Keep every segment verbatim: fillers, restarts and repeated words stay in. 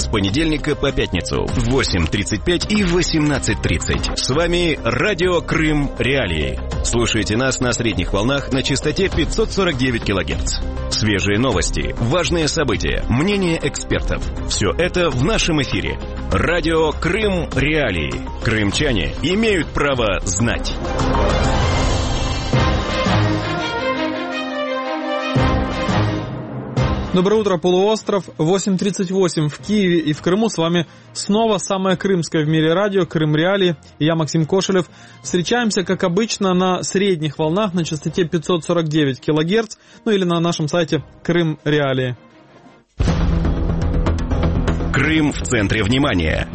с понедельника по пятницу в восемь тридцать пять и восемнадцать тридцать. С вами Радио Крым Реалии. Слушайте нас на средних волнах на частоте пятьсот сорок девять килогерц. Свежие новости, важные события, мнения экспертов. Все это в нашем эфире. Радио Крым Реалии. Крымчане имеют право знать. Доброе утро, полуостров. восемь тридцать восемь в Киеве и в Крыму. С вами снова самое крымское в мире радио Крым Реалии. И я, Максим Кошелев. Встречаемся, как обычно, на средних волнах на частоте пятьсот сорок девять килогерц, ну или на нашем сайте Крым Реалии. Крым в центре внимания.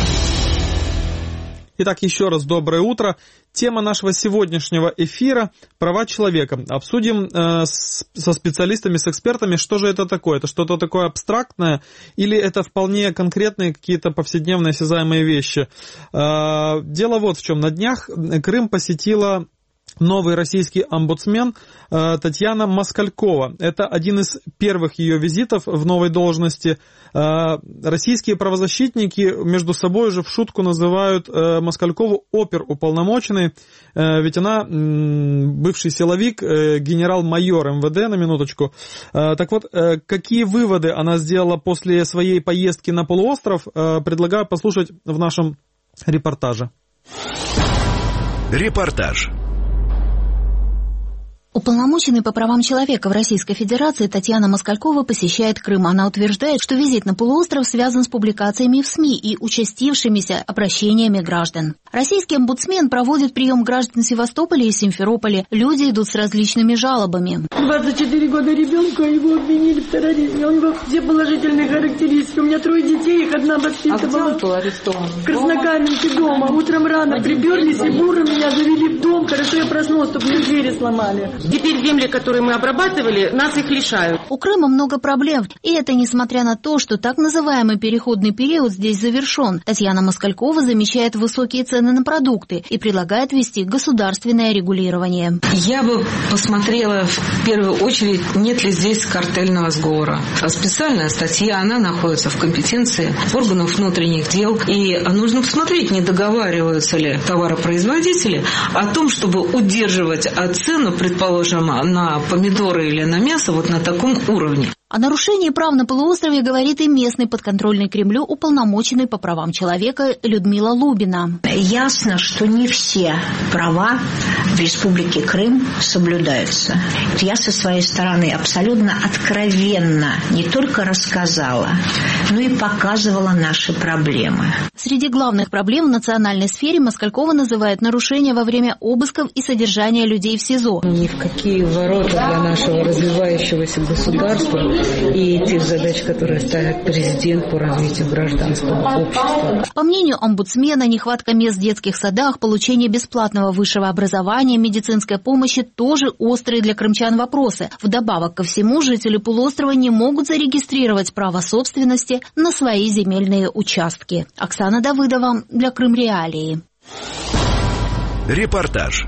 Итак, еще раз доброе утро. Тема нашего сегодняшнего эфира – права человека. Обсудим э, с, со специалистами, с экспертами, что же это такое. Это что-то такое абстрактное или это вполне конкретные какие-то повседневные осязаемые вещи. Э, дело вот в чем. На днях Крым посетила новый российский омбудсмен Татьяна Москалькова. Это один из первых ее визитов в новой должности. Российские правозащитники между собой уже в шутку называют Москалькову оперуполномоченной, ведь она бывший силовик, генерал-майор эм вэ дэ, на минуточку. Так вот, какие выводы она сделала после своей поездки на полуостров, предлагаю послушать в нашем репортаже. Репортаж. Уполномоченный по правам человека в Российской Федерации Татьяна Москалькова посещает Крым. Она утверждает, что визит на полуостров связан с публикациями в СМИ и участившимися обращениями граждан. Российский омбудсмен проводит прием граждан Севастополя и Симферополя. Люди идут с различными жалобами. двадцать четыре года ребенка, его обвинили в терроризме. У него все положительные характеристики. У меня трое детей, их одна воспитывала. А где он был арестован? В Краснокаменске дома. Утром рано приперлись и буры меня завели в дом. Хорошо я проснулась, чтобы мне двери сломали. Теперь земли, которые мы обрабатывали, нас их лишают. У Крыма много проблем, и это несмотря на то, что так называемый переходный период здесь завершен. Татьяна Москалькова замечает высокие цены на продукты и предлагает ввести государственное регулирование. Я бы посмотрела в первую очередь, нет ли здесь картельного сговора. Специальная статья, она находится в компетенции органов внутренних дел, и нужно посмотреть, не договариваются ли товаропроизводители о том, чтобы удерживать цену, предположим, на помидоры или на мясо вот на таком уровне. О нарушении прав на полуострове говорит и местный подконтрольный Кремлю уполномоченный по правам человека Людмила Лубина. Ясно, что не все права в Республике Крым соблюдаются. Я со своей стороны абсолютно откровенно не только рассказала, но и показывала наши проблемы. Среди главных проблем в национальной сфере Москалькова называет нарушения во время обысков и содержания людей в СИЗО. Ни в какие ворота для нашего развивающегося государства и тех задач, которые ставит президент по развитию гражданского общества. По мнению омбудсмена, нехватка мест в детских садах, получение бесплатного высшего образования, медицинской помощи тоже острые для крымчан вопросы. Вдобавок ко всему, жители полуострова не могут зарегистрировать право собственности на свои земельные участки. Оксана Давыдова для Крым Реалии. Репортаж.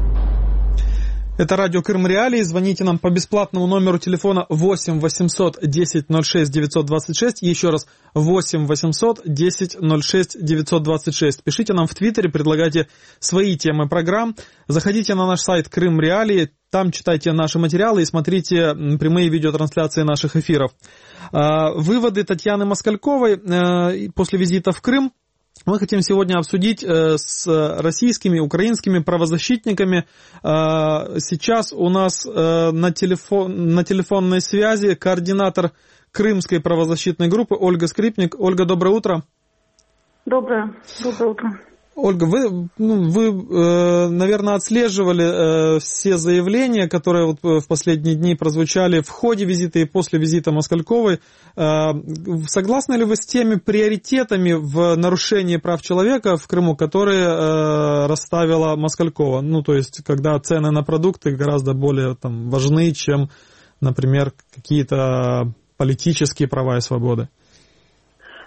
Это радио Крым Реалии. Звоните нам по бесплатному номеру телефона восемь восемьсот десять ноль шесть девятьсот двадцать шесть. Еще раз, восемь восемьсот десять ноль шесть девятьсот двадцать шесть. Пишите нам в Твиттере, предлагайте свои темы программ. Заходите на наш сайт Крым Реалии. Там читайте наши материалы и смотрите прямые видеотрансляции наших эфиров. Выводы Татьяны Москальковой после визита в Крым мы хотим сегодня обсудить с российскими, украинскими правозащитниками. Сейчас у нас на, телефон, на телефонной связи координатор Крымской правозащитной группы Ольга Скрипник. Ольга, доброе утро. Доброе, доброе утро. Ольга, вы, ну, вы э, наверное, отслеживали э, все заявления, которые вот в последние дни прозвучали в ходе визита и после визита Москальковой. Э, согласны ли вы с теми приоритетами в нарушении прав человека в Крыму, которые э, расставила Москалькова? Ну, то есть, когда цены на продукты гораздо более там, важны, чем, например, какие-то политические права и свободы.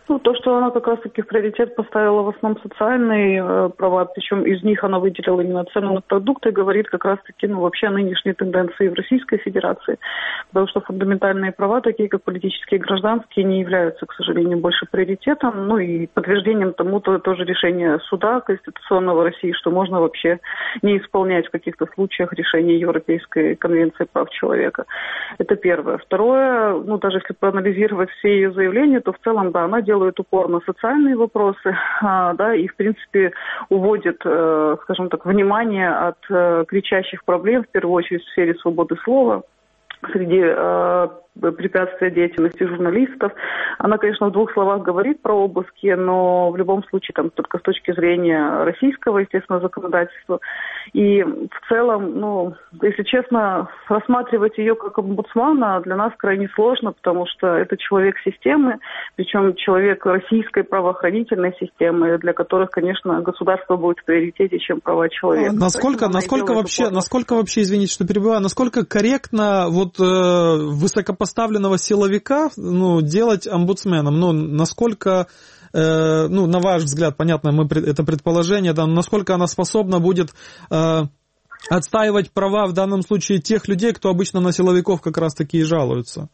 Ну, то, что она как раз-таки в приоритет поставила в основном социальные э, права, причем из них она выделила именно цену на продукты, говорит как раз-таки, ну, вообще о нынешней тенденции в Российской Федерации, потому что фундаментальные права, такие как политические и гражданские, не являются, к сожалению, больше приоритетом, ну, и подтверждением тому то, тоже решение суда Конституционного России, что можно вообще не исполнять в каких-то случаях решения Европейской конвенции прав человека. Это первое. Второе, ну, даже если проанализировать все ее заявления, то в целом, да, она делает делают упор на социальные вопросы, а, да, и, в принципе, уводит, э, скажем так, внимание от э, кричащих проблем, в первую очередь в сфере свободы слова, среди э, препятствия деятельности журналистов. Она, конечно, в двух словах говорит про обыски, но в любом случае там только с точки зрения российского, естественно, законодательства. И в целом, ну, если честно, рассматривать ее как омбудсмана для нас крайне сложно, потому что это человек системы, причем человек российской правоохранительной системы, для которых, конечно, государство будет в приоритете, чем права человека. Насколько, насколько вообще, насколько вообще, извините, что перебиваю, насколько корректно вот э, высокопоставленного поставленного силовика, ну, делать омбудсменом, ну, насколько, э, ну, на ваш взгляд, понятно, мы, это предположение, да, насколько она способна будет э, отстаивать права в данном случае тех людей, кто обычно на силовиков как раз-таки и жалуются?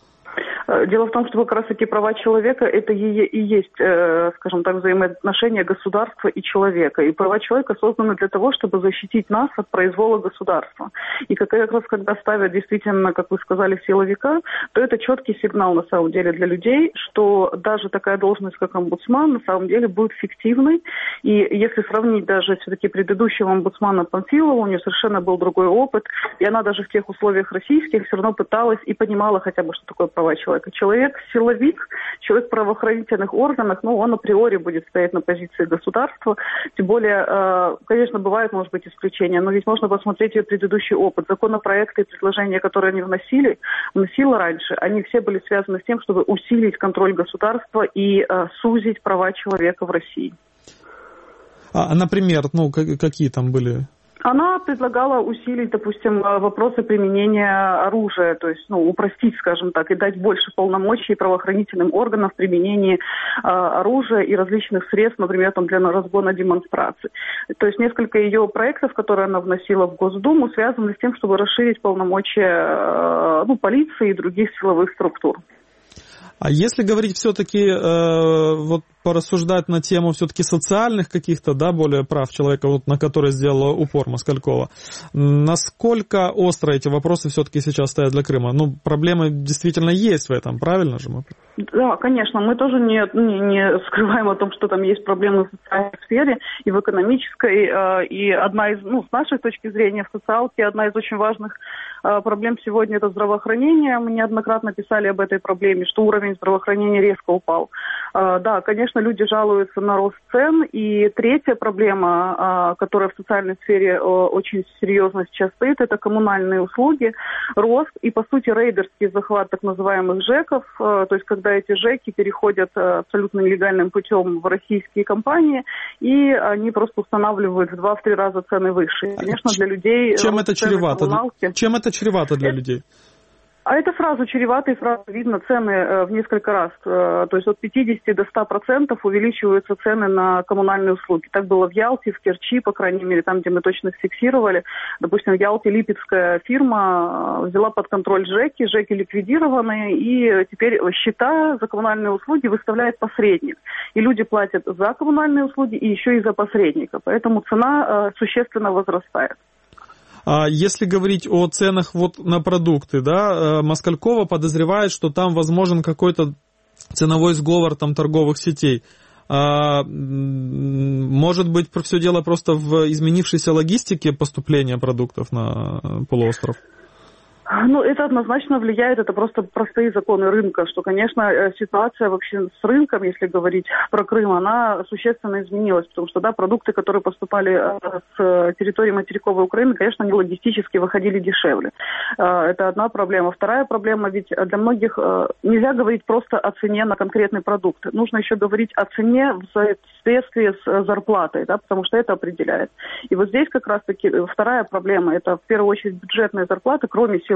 Дело в том, что как раз-таки права человека – это и есть, скажем так, взаимоотношения государства и человека. И права человека созданы для того, чтобы защитить нас от произвола государства. И как раз когда ставят действительно, как вы сказали, силовика, то это четкий сигнал на самом деле для людей, что даже такая должность, как омбудсман, на самом деле будет фиктивной. И если сравнить даже все-таки предыдущего омбудсмана Панфилова, у нее совершенно был другой опыт, и она даже в тех условиях российских все равно пыталась и понимала хотя бы, что такое права человека. Человек-силовик, человек в правоохранительных органах, ну, он априори будет стоять на позиции государства. Тем более, конечно, бывают, может быть, исключения, но ведь можно посмотреть ее предыдущий опыт. Законопроекты и предложения, которые они вносили, вносила раньше, они все были связаны с тем, чтобы усилить контроль государства и сузить права человека в России. А, например, ну, какие там были? Она предлагала усилить, допустим, вопросы применения оружия, то есть, ну, упростить, скажем так, и дать больше полномочий правоохранительным органам в применении э, оружия и различных средств, например, там, для разгона демонстраций. То есть несколько ее проектов, которые она вносила в Госдуму, связаны с тем, чтобы расширить полномочия э, ну, полиции и других силовых структур. А если говорить все-таки, э, вот порассуждать на тему все-таки социальных каких-то, да, более прав человека, вот на которые сделала упор Москалькова, насколько остро эти вопросы все-таки сейчас стоят для Крыма? Ну, проблемы действительно есть в этом, правильно же? Мы? Да, конечно, мы тоже не, не, не скрываем о том, что там есть проблемы в социальной сфере и в экономической, э, и одна из, ну, с нашей точки зрения, в социалке одна из очень важных э, проблем сегодня это здравоохранение. Мы неоднократно писали об этой проблеме, что уровень здравоохранения резко упал. Э, да, конечно, люди жалуются на рост цен. И третья проблема, э, которая в социальной сфере э, очень серьезно сейчас стоит, это коммунальные услуги, рост и, по сути, рейдерский захват так называемых ЖЭКов, э, то есть когда эти ЖЭКи переходят э, абсолютно нелегальным путем в российские компании, и они просто устанавливают в два-три раза цены выше. Конечно, для людей... Чем это чревато? Чем это чревато для это... людей? А это сразу чревато, и сразу видно цены э, в несколько раз. Э, то есть от пятидесяти до ста процентов увеличиваются цены на коммунальные услуги. Так было в Ялте, в Керчи, по крайней мере, там, где мы точно фиксировали. Допустим, в Ялте липецкая фирма взяла под контроль ЖЭКи, ЖЭКи ликвидированы, и теперь счета за коммунальные услуги выставляет посредник. И люди платят за коммунальные услуги и еще и за посредника. Поэтому цена э, существенно возрастает. А если говорить о ценах вот на продукты, да, Москалькова подозревает, что там возможен какой-то ценовой сговор там торговых сетей. А, может быть, все дело просто в изменившейся логистике поступления продуктов на полуостров? Ну, это однозначно влияет, это просто простые законы рынка, что, конечно, ситуация вообще с рынком, если говорить про Крым, она существенно изменилась, потому что, да, продукты, которые поступали с территории материковой Украины, конечно, они логистически выходили дешевле. Это одна проблема. Вторая проблема, ведь для многих нельзя говорить просто о цене на конкретный продукт. Нужно еще говорить о цене в соответствии с зарплатой, да, потому что это определяет. И вот здесь как раз-таки вторая проблема, это в первую очередь бюджетная зарплата, кроме сил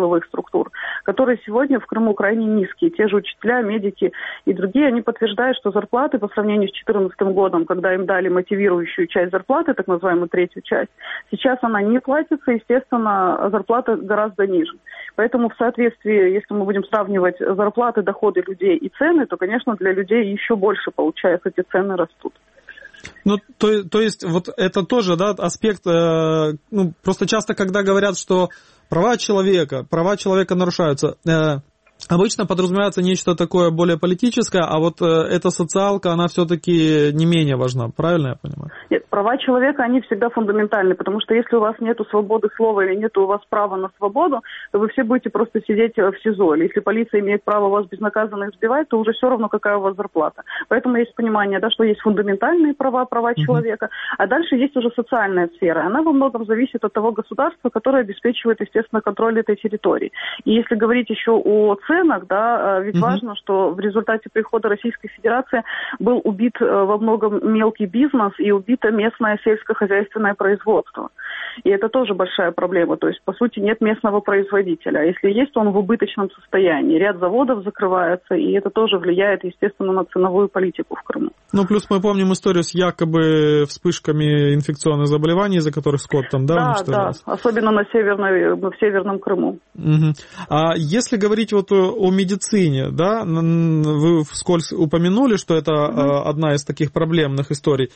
силовых структур, которые сегодня в Крыму крайне низкие. Те же учителя, медики и другие, они подтверждают, что зарплаты по сравнению с две тысячи четырнадцатым годом, когда им дали мотивирующую часть зарплаты, так называемую третью часть, сейчас она не платится, естественно, зарплата гораздо ниже. Поэтому в соответствии, если мы будем сравнивать зарплаты, доходы людей и цены, то, конечно, для людей еще больше, получается, эти цены растут. Ну, то, то есть, вот это тоже, да, аспект, э, ну, просто часто, когда говорят, что права человека, права человека нарушаются, э, обычно подразумевается нечто такое более политическое, а вот э, эта социалка, она все-таки не менее важна, правильно я понимаю? Нет, права человека, они всегда фундаментальны, потому что если у вас нет свободы слова или нет у вас права на свободу, то вы все будете просто сидеть в СИЗО. Или если полиция имеет право вас безнаказанно избивать, то уже все равно, какая у вас зарплата. Поэтому есть понимание, да, что есть фундаментальные права, права mm-hmm. человека, а дальше есть уже социальная сфера. Она во многом зависит от того государства, которое обеспечивает, естественно, контроль этой территории. И если говорить еще о ценах, да, ведь mm-hmm. важно, что в результате прихода Российской Федерации был убит во многом мелкий бизнес и убито местное сельскохозяйственное производство. И это тоже большая проблема. То есть, по сути, нет местного производителя. А если есть, то он в убыточном состоянии. Ряд заводов закрывается, и это тоже влияет, естественно, на ценовую политику в Крыму. Ну, плюс мы помним историю с якобы вспышками инфекционных заболеваний, из-за которых скот там, да, уничтожался? Да, да, особенно на, северной, в Северном Крыму. Угу. А если говорить вот о медицине, да, вы вскользь упомянули, что это угу. одна из таких проблемных историй.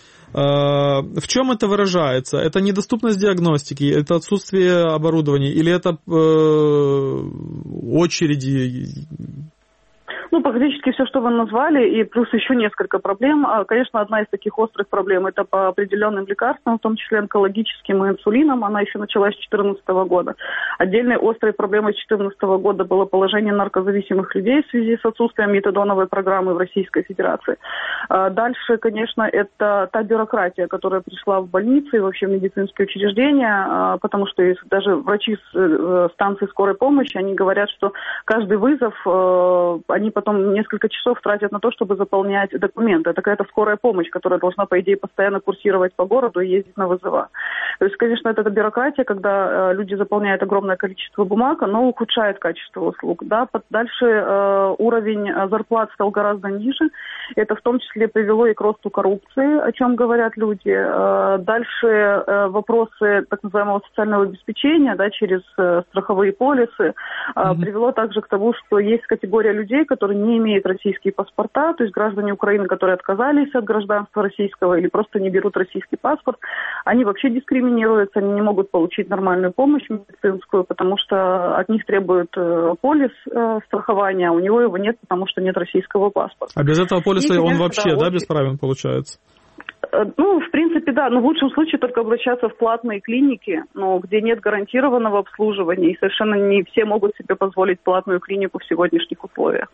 В чем это выражается? Это недоступность диагностики, это отсутствие оборудования или это э, очереди? Ну, практически все, что вы назвали, и плюс еще несколько проблем. Конечно, одна из таких острых проблем – это по определенным лекарствам, в том числе онкологическим и инсулином. Она еще началась с две тысячи четырнадцатого года. Отдельной острой проблемой с две тысячи четырнадцатого года было положение наркозависимых людей в связи с отсутствием метадоновой программы в Российской Федерации. Дальше, конечно, это та бюрократия, которая пришла в больницы и вообще в медицинские учреждения, потому что даже врачи с станции скорой помощи, они говорят, что каждый вызов, они потом несколько часов тратят на то, чтобы заполнять документы. Это какая-то скорая помощь, которая должна, по идее, постоянно курсировать по городу и ездить на вызова. То есть, конечно, это бюрократия, когда э, люди заполняют огромное количество бумаг, оно ухудшает качество услуг. Да? Дальше э, уровень зарплат стал гораздо ниже. Это в том числе привело и к росту коррупции, о чем говорят люди. Э, дальше э, вопросы так называемого социального обеспечения, да, через э, страховые полисы, э, mm-hmm. привело также к тому, что есть категория людей, которые не имеют российские паспорта, то есть граждане Украины, которые отказались от гражданства российского или просто не берут российский паспорт, они вообще дискриминируются, они не могут получить нормальную помощь медицинскую, потому что от них требуют полис э, страхования, а у него его нет, потому что нет российского паспорта. А без этого полиса и, он конечно, вообще, да, да бесправен получается? Ну, в принципе, да, но в лучшем случае только обращаться в платные клиники, но где нет гарантированного обслуживания, и совершенно не все могут себе позволить платную клинику в сегодняшних условиях.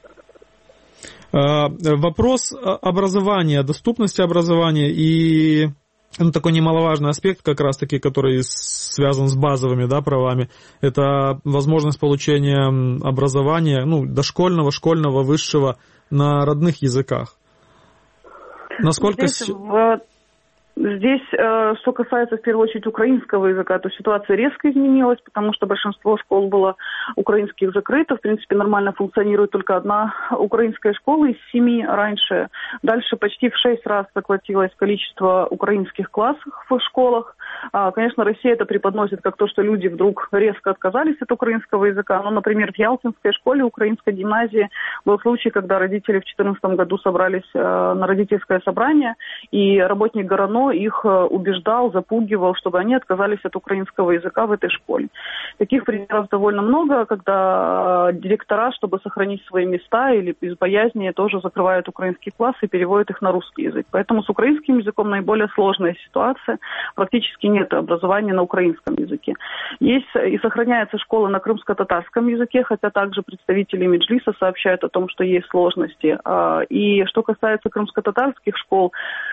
Вопрос образования, доступности образования и ну, такой немаловажный аспект, как раз-таки, который связан с базовыми, да, правами, это возможность получения образования, ну, дошкольного, школьного, высшего на родных языках. Насколько... Здесь, в... Здесь, э, что касается, в первую очередь, украинского языка, то ситуация резко изменилась, потому что большинство школ было украинских закрыто. В принципе, нормально функционирует только одна украинская школа из семи раньше. Дальше почти в шесть раз сократилось количество украинских классов в школах. А, конечно, Россия это преподносит как то, что люди вдруг резко отказались от украинского языка. Но, например, в Ялтинской школе, украинской гимназии, был случай, когда родители в две тысячи четырнадцатом году собрались э, на родительское собрание, и работник ГРАНО их убеждал, запугивал, чтобы они отказались от украинского языка в этой школе. Таких примеров довольно много, когда директора, чтобы сохранить свои места или из боязни, тоже закрывают украинский класс и переводят их на русский язык. Поэтому с украинским языком наиболее сложная ситуация. Практически нет образования на украинском языке. Есть и сохраняются школы на крымско-татарском языке, хотя также представители Меджлиса сообщают о том, что есть сложности. И что касается крымско-татарских школ,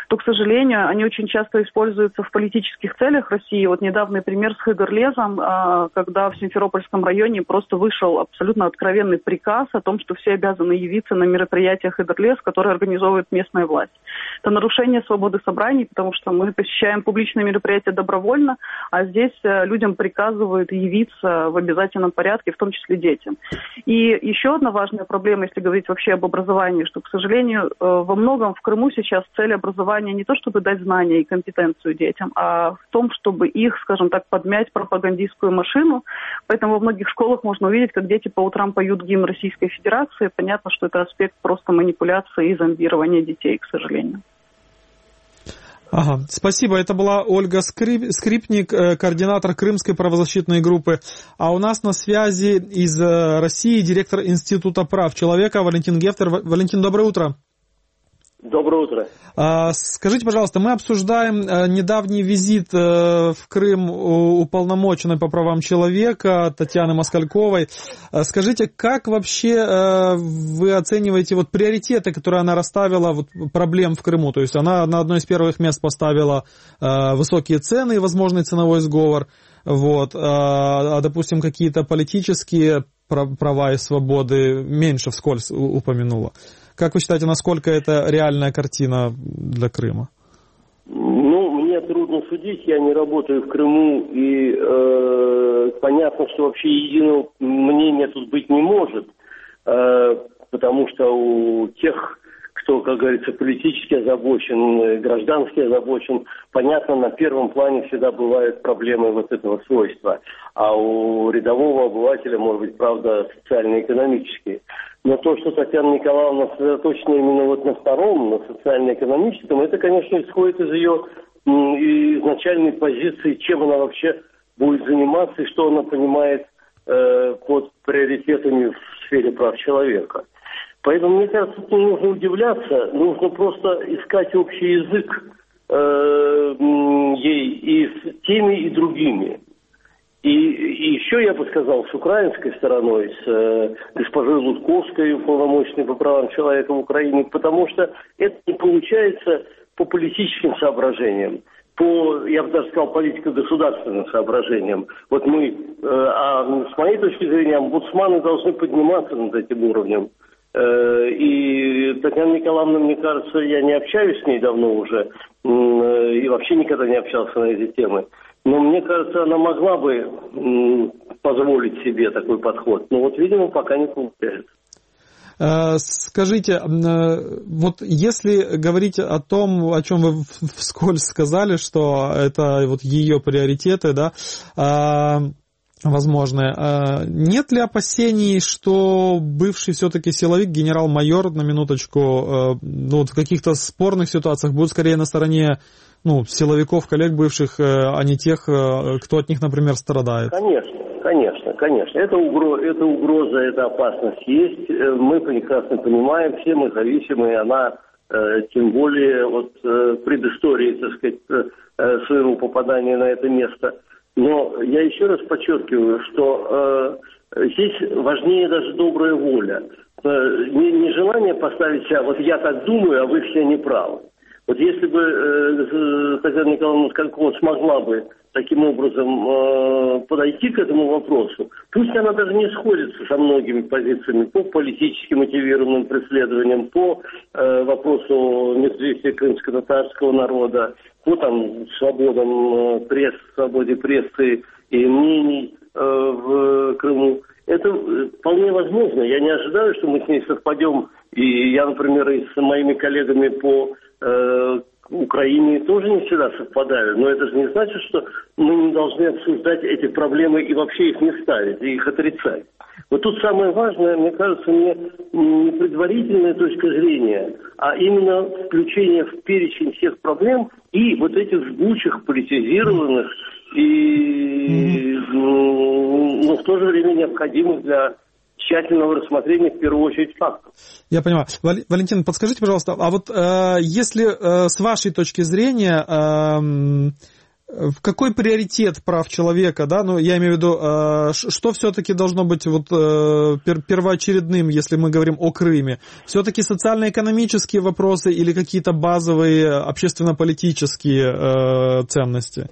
то, к сожалению, они очень часто используются в политических целях России. Вот недавний пример с Хыгырлезом, когда в Симферопольском районе просто вышел абсолютно откровенный приказ о том, что все обязаны явиться на мероприятия Хыгырлез, которые организовывает местная власть. Это нарушение свободы собраний, потому что мы посещаем публичные мероприятия добровольно, а здесь людям приказывают явиться в обязательном порядке, в том числе детям. И еще одна важная проблема, если говорить вообще об образовании, что, к сожалению, во многом в Крыму сейчас цель образования не то, чтобы дать знания и компетенцию детям, а в том, чтобы их, скажем так, подмять пропагандистскую машину. Поэтому во многих школах можно увидеть, как дети по утрам поют гимн Российской Федерации. Понятно, что это аспект просто манипуляции и зомбирования детей, к сожалению. Ага, спасибо. Это была Ольга Скрип... Скрипник, координатор Крымской правозащитной группы. А у нас на связи из России директор Института прав человека Валентин Гефтер. Валентин, доброе утро. Доброе утро. Скажите, пожалуйста, мы обсуждаем недавний визит в Крым уполномоченной по правам человека Татьяны Москальковой. Скажите, как вообще вы оцениваете вот приоритеты, которые она расставила, вот, проблем в Крыму? То есть она на одно из первых мест поставила высокие цены и возможный ценовой сговор, вот, а, допустим, какие-то политические права и свободы меньше вскользь упомянула. Как вы считаете, насколько это реальная картина для Крыма? Ну, мне трудно судить, я не работаю в Крыму, и э, понятно, что вообще единого мнения тут быть не может, э, потому что у тех, кто, как говорится, политически озабочен, граждански озабочен, понятно, на первом плане всегда бывают проблемы вот этого свойства, а у рядового обывателя, может быть, правда, социально-экономические. Но то, что Татьяна Николаевна сосредоточена именно вот на втором, на социально-экономическом, это, конечно, исходит из ее изначальной позиции, чем она вообще будет заниматься и что она понимает э, под приоритетами в сфере прав человека. Поэтому, мне кажется, тут не нужно удивляться, нужно просто искать общий язык э, ей и с теми, и другими. И, и еще я бы сказал, с украинской стороной, с э, госпожой Лутковской, уполномоченной по правам человека в Украине, потому что это не получается по политическим соображениям, по, я бы даже сказал, политико-государственным соображениям. Вот мы, э, а с моей точки зрения, омбудсманы должны подниматься над этим уровнем. Э, и Татьяна Николаевна, мне кажется, я не общаюсь с ней давно уже, э, и вообще никогда не общался на эти темы. Но мне кажется, она могла бы м, позволить себе такой подход. Но вот, видимо, пока не получается. Скажите, вот если говорить о том, о чем вы вскользь сказали, что это вот ее приоритеты, да, возможные, нет ли опасений, что бывший все-таки силовик, генерал-майор, на минуточку, ну, вот в каких-то спорных ситуациях будет скорее на стороне, ну, силовиков, коллег бывших, а не тех, кто от них, например, страдает? Конечно, конечно, конечно. Это угроза, это, угроза, это опасность есть. Мы прекрасно понимаем, все мы зависимы, она, тем более от предыстории, так сказать, своего попадания на это место. Но я еще раз подчеркиваю, что здесь важнее даже добрая воля. Не, не желание поставить себя, вот я так думаю, а вы все неправы. Вот если бы э, Татьяна Николаевна Москалькова смогла бы таким образом э, подойти к этому вопросу, пусть она даже не сходится со многими позициями по политически мотивированным преследованиям, по э, вопросу независимости крымско-татарского народа, по там свободам э, пресс, свободе прессы и мнений э, в Крыму. Это вполне возможно. Я не ожидаю, что мы с ней совпадем. И я, например, и с моими коллегами по э, Украине тоже не всегда совпадаю. Но это же не значит, что мы не должны обсуждать эти проблемы и вообще их не ставить, и их отрицать. Вот тут самое важное, мне кажется, мне не предварительная точка зрения, а именно включение в перечень всех проблем и вот этих жгучих, политизированных и, ну, но в то же время необходимых для тщательного рассмотрения, в первую очередь, фактов. Я понимаю. Валентин, подскажите, пожалуйста, а вот э, если э, с вашей точки зрения э, в какой приоритет прав человека, да, ну, я имею в виду, э, что все-таки должно быть вот э, пер, первоочередным, если мы говорим о Крыме? Все-таки социально-экономические вопросы или какие-то базовые общественно-политические э, ценности?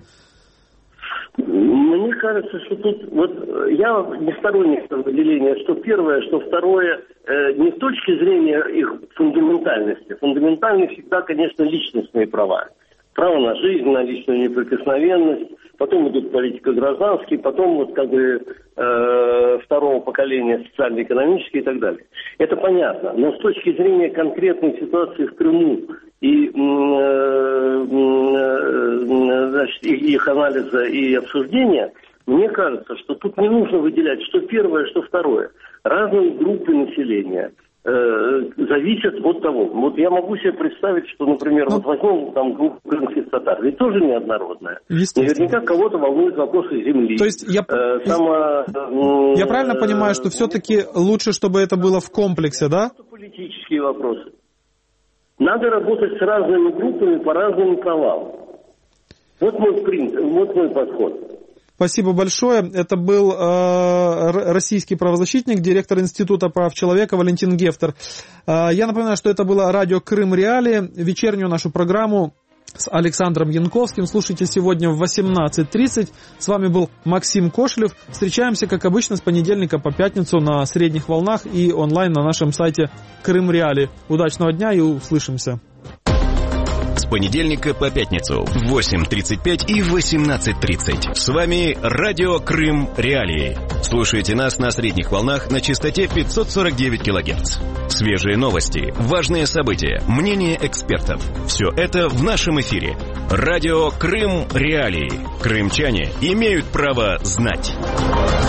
Мне кажется, что тут, вот я не сторонник выделения, что первое, что второе, э, не с точки зрения их фундаментальности. Фундаментальны всегда, конечно, личностные права. Право на жизнь, на личную неприкосновенность, потом идут политико-гражданские, потом вот как бы э, второго поколения социально-экономические и так далее. Это понятно, но с точки зрения конкретной ситуации в Крыму и э, э, значит, их анализа и обсуждения, мне кажется, что тут не нужно выделять, что первое, что второе. Разные группы населения зависят от того. Вот я могу себе представить, что, например, ну, вот возьмем там группу крымских татар, ведь тоже неоднородная. Наверняка кого-то волнуют вопросы земли. То есть я, э, само, я э, правильно понимаю, что все-таки лучше, чтобы это было в комплексе, да? Политические вопросы. Надо работать с разными группами по разным правам. Вот мой принцип, вот мой подход. Спасибо большое. Это был э, российский правозащитник, директор Института прав человека Валентин Гефтер. Э, я напоминаю, что это было радио Крым Реалии. Вечернюю нашу программу с Александром Янковским слушайте сегодня в восемнадцать тридцать. С вами был Максим Кошелев. Встречаемся, как обычно, с понедельника по пятницу на средних волнах и онлайн на нашем сайте Крым Реалии. Удачного дня и услышимся. С понедельника по пятницу в восемь тридцать пять и восемнадцать тридцать. С вами радио Крым Реалии. Слушайте нас на средних волнах на частоте пятьсот сорок девять килогерц. Свежие новости, важные события, мнения экспертов. Все это в нашем эфире. Радио Крым Реалии. Крымчане имеют право знать.